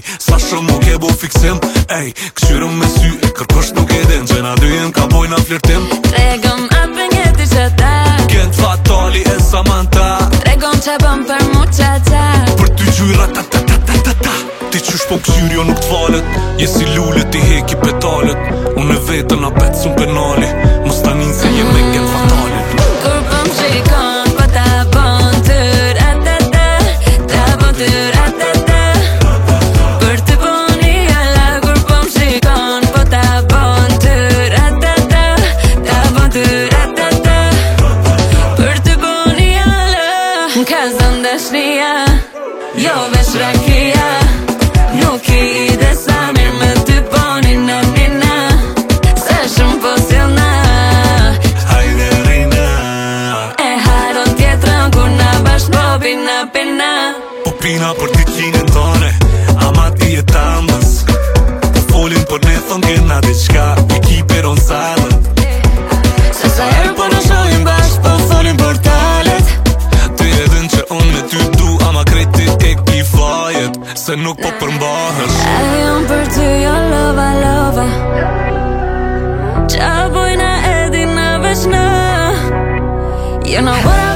sa shumë mu ke bo fiksim ej, këshyrëm me sy e kërkosh nuk e din që na dyjem ka bojna flirtim Tregom atë për njëti që ta Kënd fatali e Samantha Tregom që bëm për muchacha Për ty gjyra ta ta ta ta ta ta Ti qysh po këshyri o nuk t'falet Je si lullet ti heki petalet Unë e vetën a betë sun penali Mos ta nin se jem me kënd fatalit Kur pëm shikon po ta bon të ratata Ta bon të ratata Për të bon i alla Kur pëm shikon po ta bon të ratata Ta bon të ratata Për të bon i alla Ka zën dashnia Jo vesh rakia Nuk i ide sa mirë me të boni në nina Se shumë po silna Hajde rina E haron tjetërën kur na bashkë po pina pina Po pina për ty qinën tone Ama ti e tambës Po folin për ne thon kena diqka I keep it on silent Se sa herë po në shojnë bashkë po folin për talet Ti e din që unë me ty du Ama kreti e ki fajet Se nuk po përmbahesh E jom për ty jo lova lova Qa bojna edina veç në You know what I